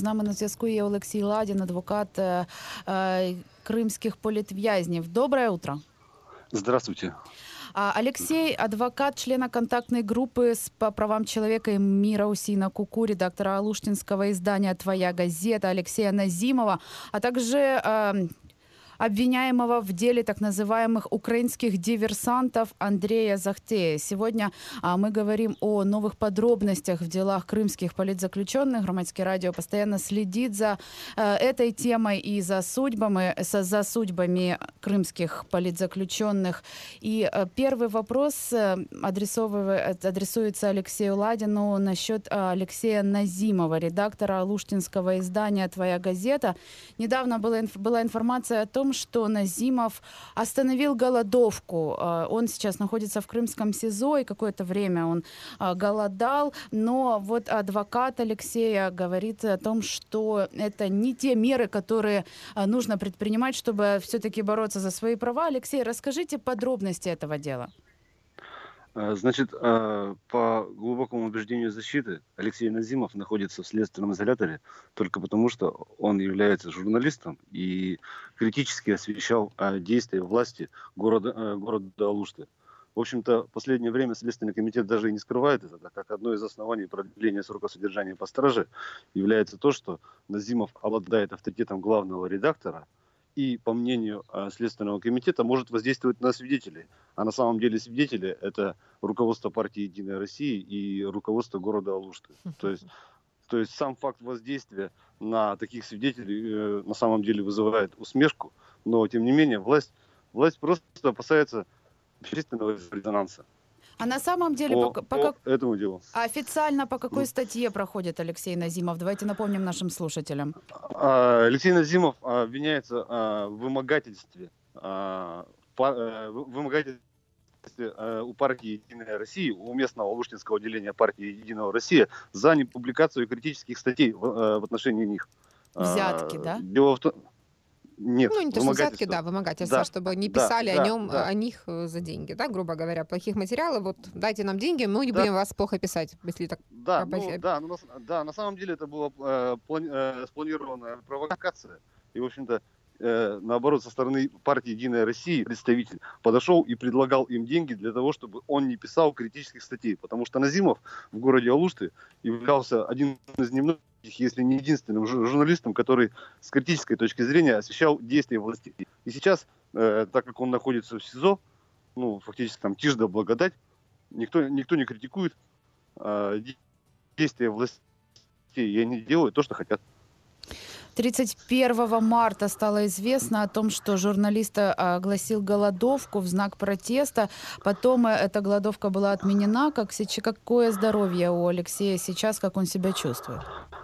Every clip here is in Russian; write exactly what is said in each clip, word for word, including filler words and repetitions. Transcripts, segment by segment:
нами на зв'язку є Олексій Ладін, адвокат е, е, кримських політв'язнів. Доброе утро. Здравствуйте. Алексей, адвокат, члена контактной группы по правам человека и мира Усина Куку, редактора алуштинского издания «Твоя газета» Алексея Назимова, а также э, обвиняемого в деле так называемых украинских диверсантов Андрея Захтея. Сегодня а, мы говорим о новых подробностях в делах крымских политзаключенных. Громадское радио постоянно следит за э, этой темой и за судьбами, за судьбами крымских политзаключенных. И э, первый вопрос э, адресуется Алексею Ладину насчет э, Алексея Назимова, редактора алуштинского издания «Твоя газета». Недавно была, была информация о том, что Назимов остановил голодовку. Он сейчас находится в крымском СИЗО, и какое-то время он голодал. Но вот адвокат Алексея говорит о том, что это не те меры, которые нужно предпринимать, чтобы все-таки бороться за свои права. Алексей, расскажите подробности этого дела. Значит, по глубокому убеждению защиты, Алексей Назимов находится в следственном изоляторе только потому, что он является журналистом и критически освещал действия власти города, города Алушты. В общем-то, в последнее время Следственный комитет даже и не скрывает это, так как одно из оснований продления срока содержания по страже является то, что Назимов обладает авторитетом главного редактора и, по мнению э, Следственного комитета, может воздействовать на свидетелей. А на самом деле свидетели – это руководство партии «Единая Россия» и руководство города Алушты. То есть, то есть сам факт воздействия на таких свидетелей э, на самом деле вызывает усмешку, но, тем не менее, власть, власть просто опасается общественного резонанса. А на самом деле по, по, по, по как... этому делу. Официально по какой статье проходит Алексей Назимов? Давайте напомним нашим слушателям. Алексей Назимов обвиняется в вымогательстве, в вымогательстве у партии «Единая Россия», у местного алуштинского отделения партии «Единая Россия» за непубликацию критических статей в, в отношении них. Взятки, да? Дело в том... Нет, ну, не то, что взятки, да, вымогательство, да, чтобы не писали да, о нем, да. о них за деньги, да, грубо говоря, плохих материалов, вот дайте нам деньги, мы не да. будем вас плохо писать, если так. Да, ну, да, ну, да, на самом деле это была э, плани- э, спланированная провокация, и, в общем-то, э, наоборот, со стороны партии «Единая Россия» представитель подошел и предлагал им деньги для того, чтобы он не писал критических статей, потому что Назимов в городе Алушты являлся один из немногих, если не единственным журналистом, который с критической точки зрения освещал действия властей. И сейчас, э, так как он находится в СИЗО, ну, фактически там тишь да благодать, никто, никто не критикует э, действия властей, и они делают то, что хотят. тридцать первого марта стало известно о том, что журналист огласил голодовку в знак протеста. Потом эта голодовка была отменена. Как, какое здоровье у Алексея сейчас, как он себя чувствует?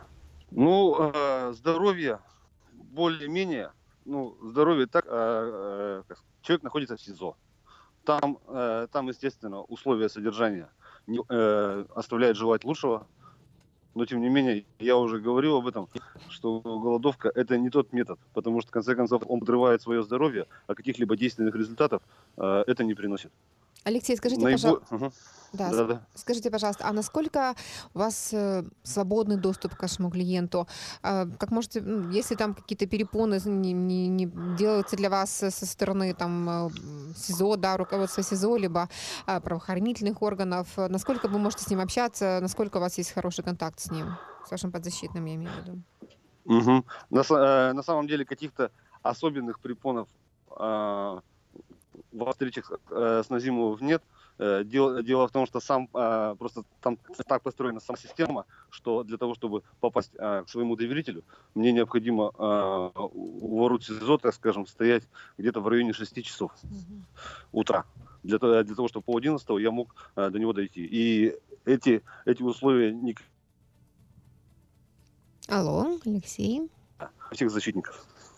Ну, э, здоровье более-менее, ну, здоровье так, э, э, человек находится в СИЗО. Там, э, там, естественно, условия содержания не, э, оставляют желать лучшего. Но, тем не менее, я уже говорил об этом, что голодовка – это не тот метод, потому что, в конце концов, он подрывает свое здоровье, а каких-либо действенных результатов э, это не приносит. Алексей, скажите, Наибо... пожалуйста, угу. да, да, да. скажите, пожалуйста, а насколько у вас э, свободный доступ к вашему клиенту? Э, как можете, ну, если там какие-то перепоны не, не, не делаются для вас со стороны там э, СИЗО, да, руководства СИЗО, либо э, правоохранительных органов, насколько вы можете с ним общаться, насколько у вас есть хороший контакт с ним, с вашим подзащитным, я имею в виду? Угу. На, э, на самом деле каких-то особенных препонов э, во встречах э, с Назимовым нет. Э, дело, дело в том, что сам э, просто там так построена сама система, что для того, чтобы попасть э, к своему доверителю, мне необходимо э, у ворот СИЗО, так скажем, стоять где-то в районе шести часов mm-hmm. утра. Для, для того, чтобы пол одиннадцатого я мог э, до него дойти. И эти, эти условия не... Алло, Алексей. Всех защитников.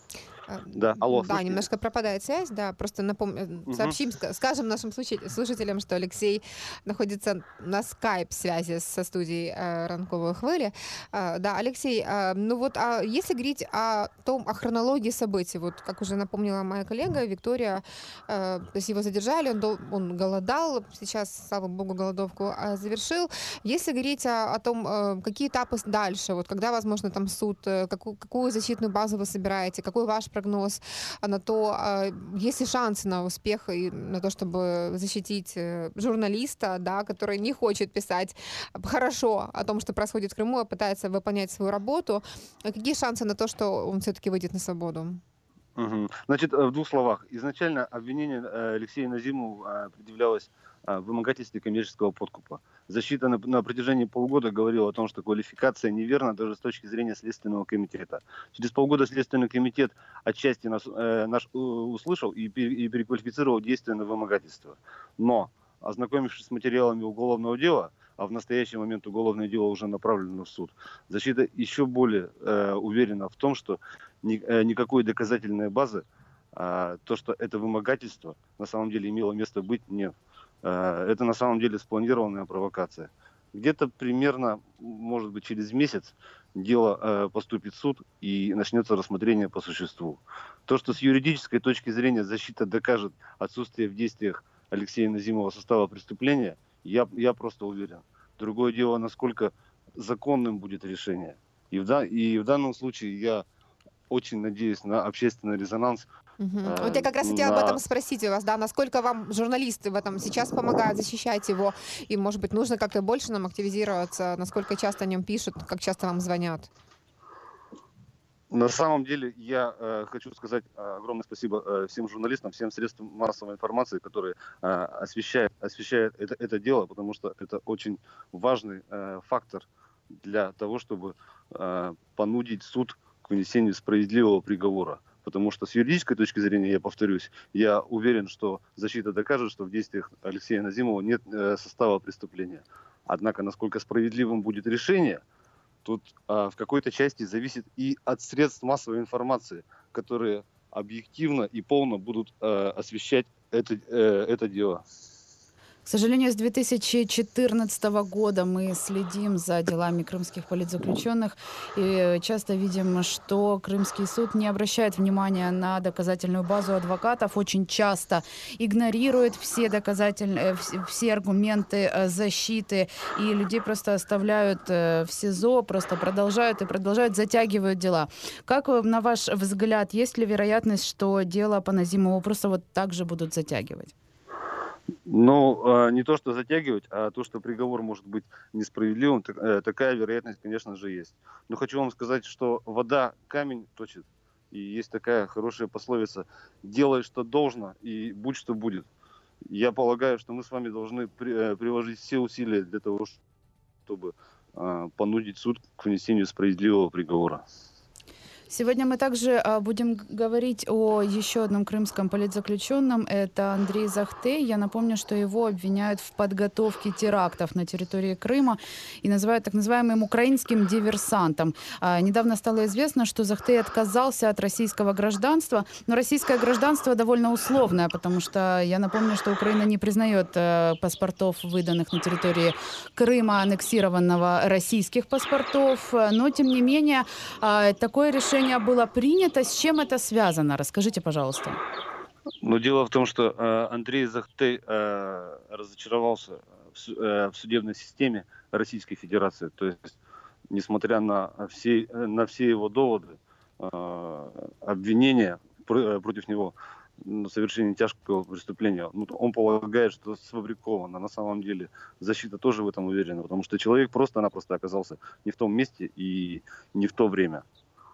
А, Да, алло, Да, слышите? немножко пропадает связь, да, просто напомню, Мгм. сообщим, ска- скажем нашим слушатель- слушателям, что Алексей находится на скайп-связи со студией э, «Ранковой хвили». А, Да, Алексей, а, ну вот, а если говорить о том, о хронологии событий, вот как уже напомнила моя коллега Виктория, э, то есть его задержали, он, дол- он голодал, сейчас, слава богу, голодовку а, завершил. Если говорить о, о том, э, какие этапы с- дальше, вот когда, возможно, там суд, э, какую, какую защитную базу вы собираете, какой ваш прогноз а, на то, а, есть ли шансы на успех и на то, чтобы защитить э, журналиста, да, который не хочет писать хорошо о том, что происходит в Крыму, а пытается выполнять свою работу. А какие шансы на то, что он все-таки выйдет на свободу? Мгм. Значит, э, в двух словах. Изначально обвинение э, Алексею Назимову э, предъявлялось э, в вымогательстве коммерческого подкупа. Защита на, на протяжении полугода говорила о том, что квалификация неверна даже с точки зрения Следственного комитета. Через полгода Следственный комитет отчасти нас, э, наш э, услышал и, пере- и переквалифицировал действия на вымогательство. Но, ознакомившись с материалами уголовного дела, а в настоящий момент уголовное дело уже направлено в суд, защита еще более э, уверена в том, что ни- э, никакой доказательной базы, а, то, что это вымогательство на самом деле имело место быть, нет. А, Это на самом деле спланированная провокация. Где-то примерно, может быть, через месяц дело э, поступит в суд и начнется рассмотрение по существу. То, что с юридической точки зрения защита докажет отсутствие в действиях Алексея Назимова состава преступления, я, я просто уверен. Другое дело, насколько законным будет решение. И в, да- и в данном случае я очень надеюсь на общественный резонанс. Мгм. Вот я э, как раз хотела об этом на... спросить у вас, да, насколько вам журналисты в этом сейчас помогают защищать его, и, может быть, нужно как-то больше нам активизироваться, насколько часто о нем пишут, как часто вам звонят? на самом деле я э, хочу сказать э, огромное спасибо э, всем журналистам, всем средствам массовой информации, которые э, освещают, освещают это, это дело, потому что это очень важный э, фактор для того, чтобы э, понудить суд к вынесению справедливого приговора. Потому что с юридической точки зрения, я повторюсь, я уверен, что защита докажет, что в действиях Алексея Назимова нет э, состава преступления. Однако, насколько справедливым будет решение, тут а, в какой-то части зависит и от средств массовой информации, которые объективно и полно будут э, освещать это, э, это дело. К сожалению, с две тысячи четырнадцатого года мы следим за делами крымских политзаключенных и часто видим, что Крымский суд не обращает внимания на доказательную базу адвокатов, очень часто игнорирует все доказательные, вс- все аргументы э, защиты, и людей просто оставляют э, в СИЗО, просто продолжают и продолжают, затягивают дела. Как, э, на ваш взгляд, есть ли вероятность, что дело по Назимову просто вот так же будут затягивать? Ну, э, не то, что затягивать, а то, что приговор может быть несправедливым, так- э, такая вероятность, конечно же, есть. Но хочу вам сказать, что вода камень точит. И есть такая хорошая пословица: «Делай, что должно, и будь, что будет». Я полагаю, что мы с вами должны при- э, приложить все усилия для того, чтобы э, понудить суд к вынесению справедливого приговора. Сегодня мы также а, будем г- говорить о еще одном крымском политзаключенном. Это Андрей Захтей. Я напомню, что его обвиняют в подготовке терактов на территории Крыма и называют так называемым украинским диверсантом. А, недавно стало известно, что Захтей отказался от российского гражданства, но российское гражданство довольно условное, потому что я напомню, что Украина не признает э, паспортов, выданных на территории Крыма, аннексированного, российских паспортов. Э, Но, тем не менее, а, такое решение было принято. С чем это связано? Расскажите, пожалуйста. Но дело в том, что э, Андрей Захтей э, разочаровался в, су- э, в судебной системе Российской Федерации. То есть, несмотря на все, на все его доводы, э, обвинения пр- э, против него на совершение тяжкого преступления, ну, он полагает, что сфабриковано. На самом деле защита тоже в этом уверена, потому что человек просто-напросто оказался не в том месте и не в то время.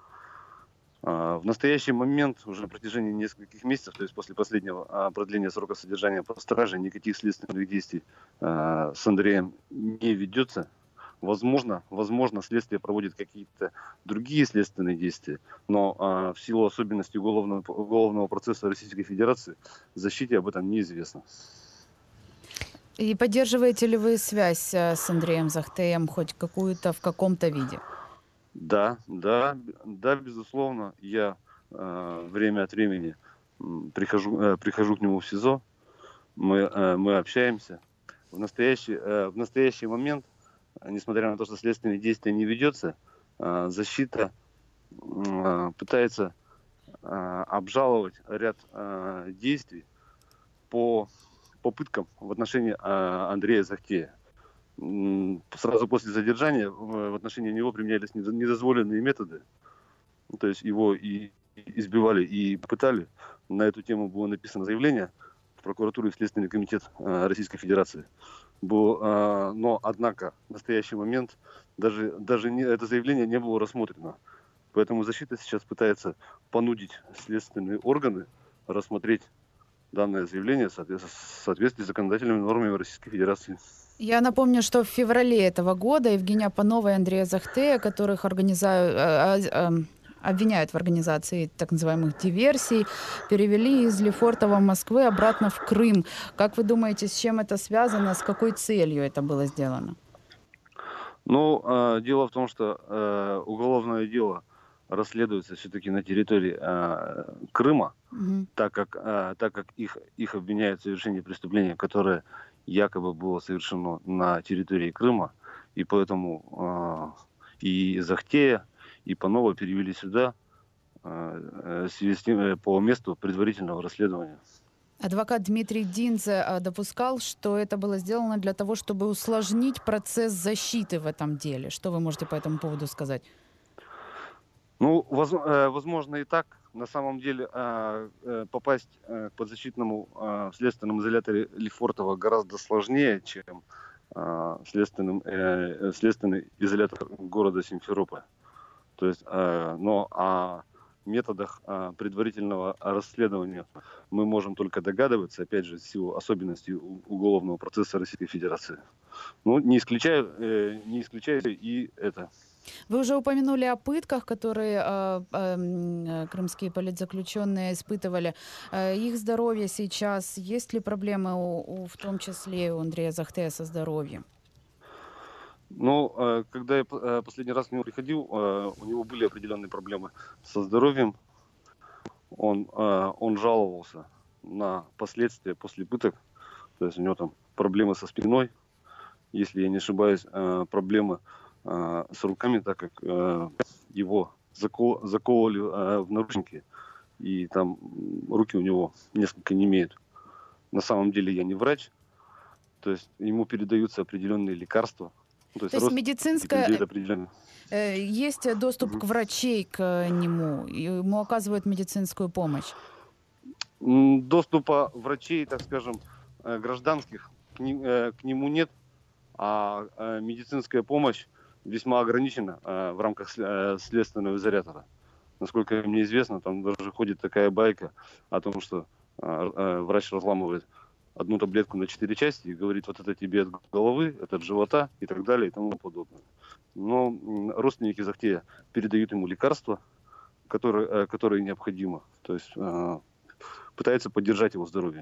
А, В настоящий момент, уже на протяжении нескольких месяцев, то есть после последнего а, продления срока содержания под стражей, никаких следственных действий а, с Андреем не ведется. Возможно, возможно, следствие проводит какие-то другие следственные действия, но а, в силу особенностей уголовного, уголовного процесса Российской Федерации защите об этом неизвестно. И поддерживаете ли вы связь э, с Андреем Захтеем хоть какую-то в каком-то виде? Да, да, да, безусловно, я э, время от времени м, прихожу, э, прихожу к нему в СИЗО, мы, э, мы общаемся. В настоящий, э, в настоящий момент, э, несмотря на то, что следственное действие не ведется, э, защита э, пытается э, обжаловать ряд э, действий по попыткам в отношении э, Андрея Захтея. М, Сразу после задержания в в отношении него применялись недо- недозволенные методы. Ну, то есть его и избивали, и пытали. На эту тему было написано заявление в прокуратуру и в Следственный комитет э, Российской Федерации. Было, э, но, однако, в настоящий момент даже, даже не, это заявление не было рассмотрено. Поэтому защита сейчас пытается понудить следственные органы рассмотреть данное заявление в соответ- в соответствии с законодательными нормами Российской Федерации. Я напомню, что в феврале этого года Евгения Панова и Андрея Захтея, которых организа- а- а- ам, обвиняют в организации так называемых диверсий, перевели из Лефортово, Москвы, обратно в Крым. Как вы думаете, с чем это связано, с какой целью это было сделано? Ну, э, дело в том, что э, уголовное дело расследуется все-таки на территории э, Крыма, Мгм. так как, э, так как их, их обвиняют в совершении преступления, которое якобы было совершено на территории Крыма, и поэтому э, и Захтея, и Панова перевели сюда э, э, в связи с тем, э, по месту предварительного расследования. Адвокат Дмитрий Динзе а, допускал, что это было сделано для того, чтобы усложнить процесс защиты в этом деле. Что вы можете по этому поводу сказать? Ну, воз- э, возможно и так. На самом деле э, э, попасть э, к подзащитному э, в следственном изоляторе Лефортово гораздо сложнее, чем э, следственным, э, следственный изолятор города Симферополя. То есть, э, но о методах э, предварительного расследования мы можем только догадываться, опять же, в силу особенностей у- уголовного процесса Российской Федерации. Ну, не исключаю, э, не исключаю и это. Вы уже упомянули о пытках, которые а, а, м, э, крымские политзаключенные испытывали. Э, Их здоровье сейчас, есть ли проблемы у, у- в том числе и у Андрея Захтея со здоровьем? Ну, э, когда я п- э, последний раз к нему приходил, э, у него были определенные проблемы со здоровьем. Он, э, он жаловался на последствия после пыток. То есть у него там проблемы со спиной, если я не ошибаюсь, э, проблемы э, с руками, так как э, его зако- заковывали э, в наручники, и там м, руки у него несколько не имеют. На самом деле я не врач, то есть ему передаются определенные лекарства. Ну, то есть То есть родственники медицинская, передают определенные. э, есть э, доступ Мгм. к врачей к э, нему, и ему оказывают медицинскую помощь. М, Доступа врачей, так скажем, э, гражданских к, ни- э, к нему нет, а э, медицинская помощь весьма ограничена э, в рамках сл- э, следственного изолятора. Насколько мне известно, там даже ходит такая байка о том, что э, э, врач разламывает одну таблетку на четыре части и говорит, вот это тебе от головы, это от живота и так далее и тому подобное. Но м, родственники Захтея передают ему лекарства, которые, э, которые необходимо. То есть э, пытаются поддержать его здоровье.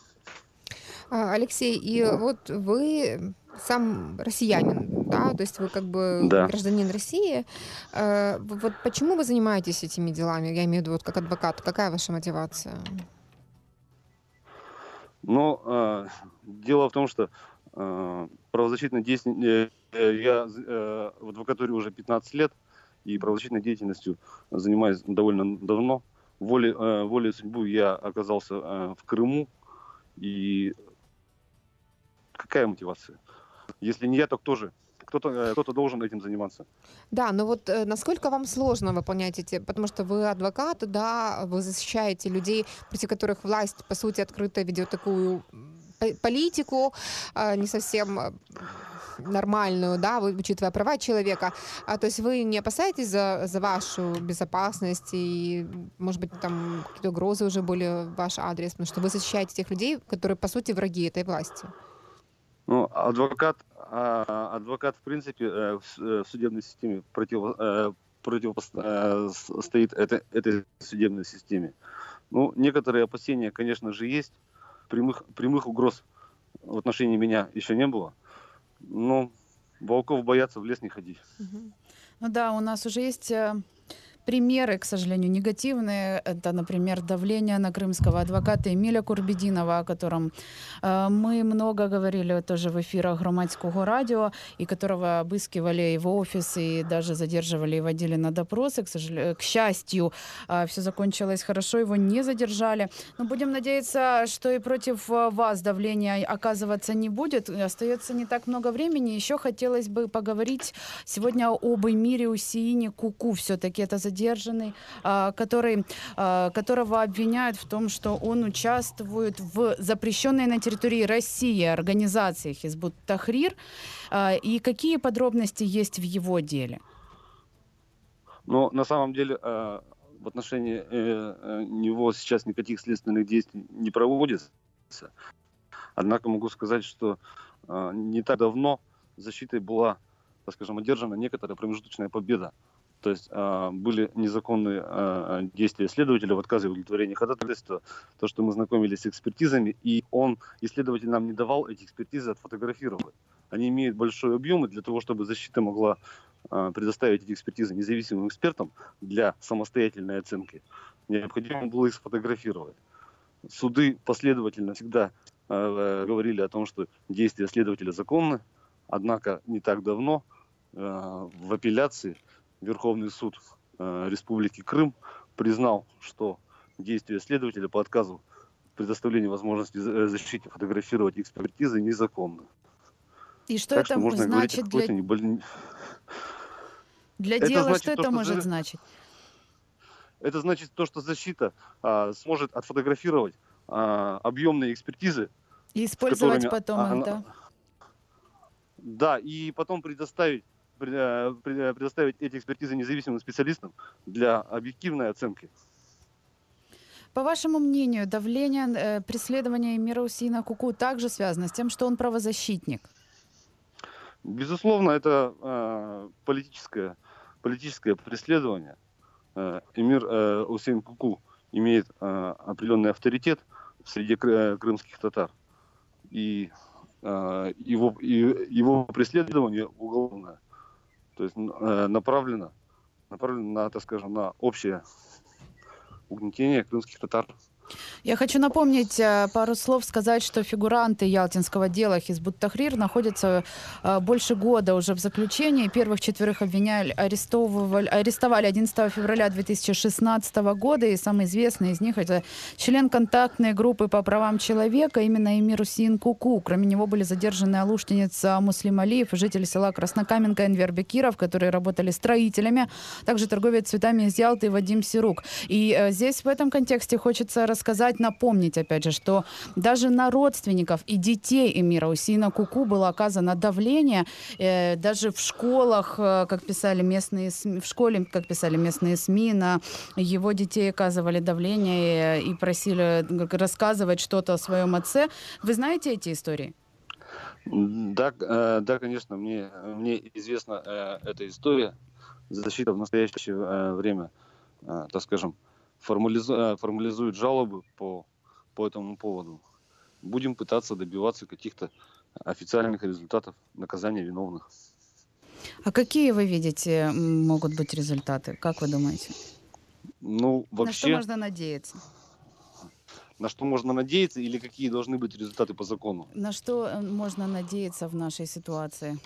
А, Алексей, и вот вы сам россиянин, да, то есть вы как бы Да. гражданин России. Э, в- Вот почему вы занимаетесь этими делами? Я имею в виду вот как адвокат. Какая ваша мотивация? Но э, дело в том, что э, правозащитной деятельностью я э, в адвокатуре уже пятнадцать лет, и правозащитной деятельностью занимаюсь довольно давно. Волей, э, волей судьбы я оказался э, в Крыму. И какая мотивация? Если не я, то кто же? Кто-то, э, кто-то должен этим заниматься. Да, но вот э, насколько вам сложно выполнять эти, потому что вы адвокат, да, вы защищаете людей, против которых власть, по сути, открыто ведет такую м, по- политику, э, не совсем э, нормальную, да, вы- учитывая права человека. А, то есть вы не опасаетесь за, за вашу безопасность и, может быть, там какие-то угрозы уже были в ваш адрес, потому что вы защищаете тех людей, которые, по сути, враги этой власти. Ну, адвокат, а, адвокат, в принципе, э, в с- э, в судебной системе против, э, противостоит это, этой судебной системе. Ну, некоторые опасения, конечно же, есть. Прямых, прямых угроз в отношении меня еще не было. Но волков боятся, в лес не ходить. Мгм. Ну да, у нас уже есть э, примеры, к сожалению, негативные. Это, например, давление на крымского адвоката Эмиля Курбединова, о котором э, мы много говорили тоже в эфирах Громадского радио, и которого обыскивали его офис и даже задерживали и водили на допросы. К, сожалению, к счастью, э, все закончилось хорошо, его не задержали. Но будем надеяться, что и против вас давление оказываться не будет. Остается не так много времени. Еще хотелось бы поговорить сегодня об Эмире Усеине Куку. Все-таки это задержанный, который, которого обвиняют в том, что он участвует в запрещенной на территории России организации Хизбут Тахрир. И какие подробности есть в его деле? Но на самом деле в отношении него сейчас никаких следственных действий не проводится. Однако могу сказать, что не так давно защитой была, так скажем, одержана некоторая промежуточная победа. То есть э, были незаконные э, действия следователя в отказе в удовлетворении ходатайства, то, что мы знакомились с экспертизами, и он, исследователь нам не давал эти экспертизы отфотографировать. Они имеют большой объем, и для того, чтобы защита могла э, предоставить эти экспертизы независимым экспертам для самостоятельной оценки, необходимо было их сфотографировать. Суды последовательно всегда э, говорили о том, что действия следователя законны, однако не так давно э, в апелляции Верховный суд э, Республики Крым признал, что действия следователя по отказу в предоставлении возможности защите фотографировать экспертизы незаконны. И что так это что можно значит для... небольш... для это дела? Значит, что то, это что может за... значить? Это значит то, что защита а, сможет отфотографировать а, объемные экспертизы. И использовать которыми потом она... их, да? Да, и потом предоставить предоставить эти экспертизы независимым специалистам для объективной оценки. По вашему мнению, давление, э, преследование Эмира Усеина Куку также связано с тем, что он правозащитник? Безусловно, это э, политическое, политическое преследование. Э, Эмир э, Усейн Куку имеет э, определенный авторитет среди кры- крымских татар. И э, его, и, его преследование уголовное. То есть э, направлено, направлено на, так скажем, на общее угнетение крымских татар. Я хочу напомнить, пару слов сказать, что фигуранты ялтинского дела Хизбут Тахрир находятся больше года уже в заключении. Первых четверых обвиняли, арестовывали, арестовали одиннадцатого февраля две тысячи шестнадцатого года. И самый известный из них — это член контактной группы по правам человека, именно Эмир Усеин Куку. Кроме него были задержаны алуштинец Муслим Алиев, житель села Краснокаменка Энвер Бекиров, которые работали строителями, также торговец цветами из Ялты Вадим Сирук. И здесь в этом контексте хочется рассказать, напомнить, опять же, что даже на родственников и детей Эмира Усеина Куку было оказано давление. Э, даже в школах, э, как писали местные СМИ, в школе, как писали местные СМИ, на его детей оказывали давление и, и просили рассказывать что-то о своем отце. Вы знаете эти истории? Да, э, да, конечно, мне, мне известна э, эта история. Защита в настоящее э, время, э, так скажем, формализует, формализует жалобы по, по этому поводу. Будем пытаться добиваться каких-то официальных результатов наказания виновных. А какие вы видите могут быть результаты? Как вы думаете? Ну, вообще... На что можно надеяться? На что можно надеяться или какие должны быть результаты по закону? На что можно надеяться в нашей ситуации?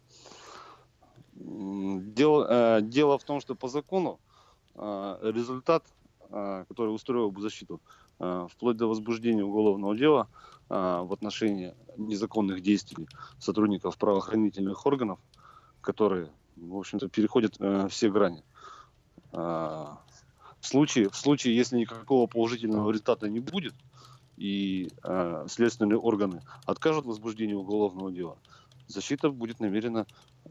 Дело, э, дело в том, что по закону э, результат, который устроил бы защиту, вплоть до возбуждения уголовного дела в отношении незаконных действий сотрудников правоохранительных органов, которые, в общем-то, переходят все грани. В случае, в случае, если никакого положительного результата не будет, и следственные органы откажут в возбуждении уголовного дела, защита будет намерена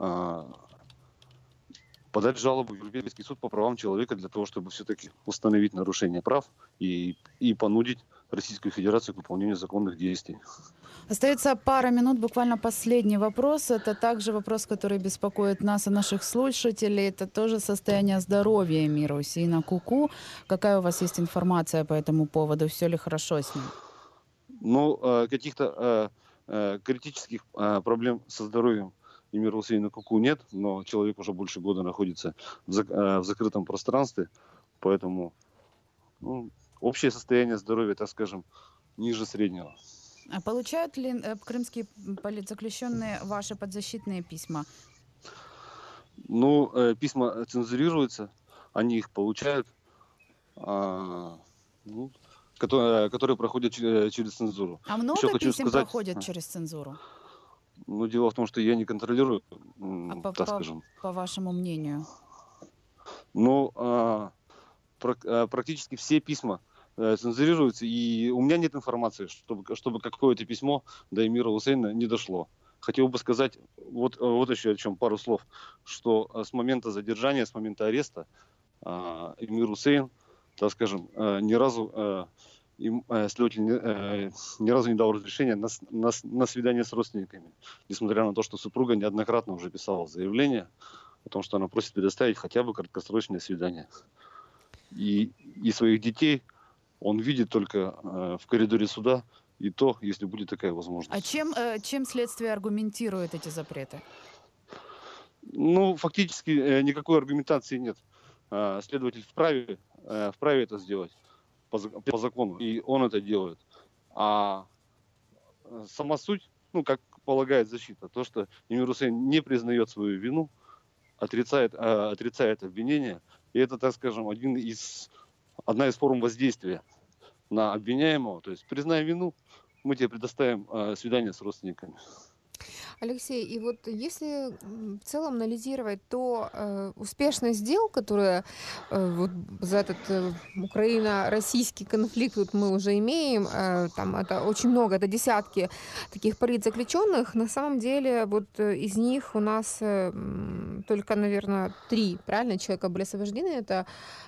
подать жалобу в Европейский суд по правам человека для того, чтобы все-таки установить нарушение прав и, и понудить Российскую Федерацию к выполнению законных действий. Остается пара минут, буквально последний вопрос. Это также вопрос, который беспокоит нас и наших слушателей. Это тоже состояние здоровья Эмира Усеина Куку. Какая у вас есть информация по этому поводу? Все ли хорошо с ним? Ну, каких-то критических проблем со здоровьем Эмира Хусейна Куку нет, но человек уже больше года находится в, зак- э, в закрытом пространстве, поэтому ну, общее состояние здоровья, так скажем, ниже среднего. А получают ли э, крымские политзаключенные ваши подзащитные письма? Ну, э, письма цензурируются, они их получают, а, ну, которые, которые проходят че- через цензуру. А Еще много хочу писем сказать, проходят через цензуру? ну, дело в том, что я не контролирую, А м, по, так по, скажем. по вашему мнению? Ну, а, прак- а, практически все письма э, цензурируются, и у меня нет информации, чтобы, чтобы какое-то письмо до Эмира Хусейна не дошло. Хотел бы сказать вот, э, вот еще о чем, пару слов, что э, с момента задержания, с момента ареста а, Эмир Хусейн, так скажем, э, ни разу э, им, э, следователь не, э, ни разу не дал разрешения на, с- на, с- на свидание с родственниками, несмотря на то, что супруга неоднократно уже писала заявление о том, что она просит предоставить хотя бы краткосрочное свидание. И, и своих детей он видит только э, в коридоре суда, и то, если будет такая А возможность. чем, э, чем следствие аргументирует эти запреты? Ну, фактически э, никакой аргументации нет. Э, следователь вправе, э, вправе это сделать по, зак- по закону, и он это делает. А э, сама суть, ну, как полагает защита, то, что Эмир Хусейн не признает свою вину, отрицает, э, отрицает обвинение, и это, так скажем, один из, одна из форм воздействия на обвиняемого. То есть, признай вину, мы тебе предоставим э, свидание с родственниками. Алексей, и вот если м, в целом анализировать, то э, успешность дел, которые э, вот за этот э, Украино-российский конфликт вот мы уже имеем, э, там это очень много, это десятки таких политзаключенных, на самом деле вот э, из них у нас э, м, только, наверное, три, правильно, человека были освобождены, это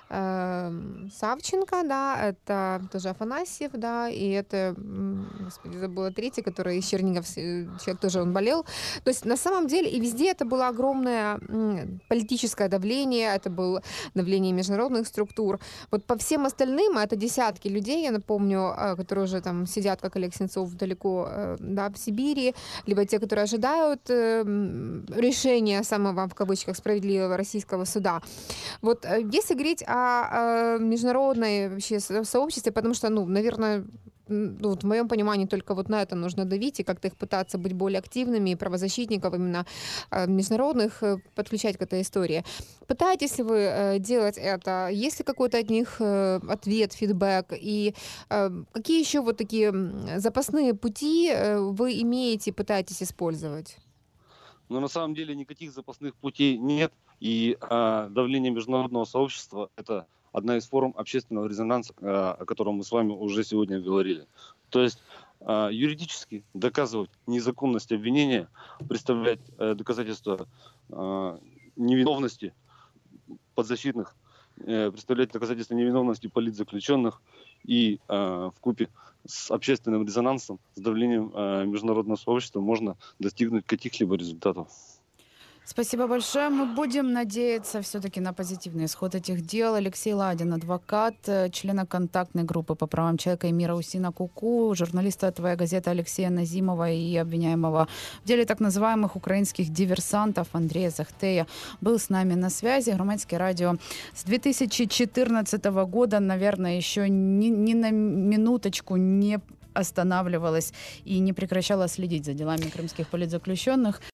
э, Савченко, да, это тоже Афанасьев, да, и это, м, господи, забыла третий, который из Чернигов, э, человек тоже, он болел. То есть на самом деле и везде это было огромное м, политическое давление, это было давление международных структур. Вот по всем остальным, а это десятки людей, я напомню, э, которые уже там сидят, как Олег Сенцов, далеко, э, да, в Сибири, либо те, которые ожидают э, м, решения самого, в кавычках, справедливого российского суда. Вот э, если говорить о, э, международной вообще со- сообществе, потому что, ну, наверное, м, ну, вот в моем понимании только вот на это нужно давить и как-то их пытаться быть более активными, и правозащитников именно э, международных э, подключать к этой истории. Пытаетесь ли вы э, делать это? Есть ли какой-то от них э, ответ, фидбэк? И э, какие еще вот такие м, запасные пути э, вы имеете, пытаетесь использовать? Но на самом деле никаких запасных путей нет. И а, давление международного сообщества – это одна из форм общественного резонанса, а, о котором мы с вами уже сегодня говорили. То есть а, юридически доказывать незаконность обвинения, представлять а, доказательства а, невиновности подзащитных, э, представлять доказательства невиновности политзаключенных и э, вкупе с общественным резонансом, с давлением э, международного сообщества можно достигнуть каких-либо результатов. Спасибо большое. Мы будем надеяться все-таки на позитивный исход этих дел. Алексей Ладин, адвокат, э, члена контактной группы по правам человека Эмира Хусейна Куку, журналиста «Твоя газета» Алексея Назимова и обвиняемого в деле так называемых украинских диверсантов Андрея Захтея был с нами на связи. Громадское радио с две тысячи четырнадцатого года, наверное, еще ни, ни на минуточку не останавливалась и не прекращала следить за делами крымских политзаключенных.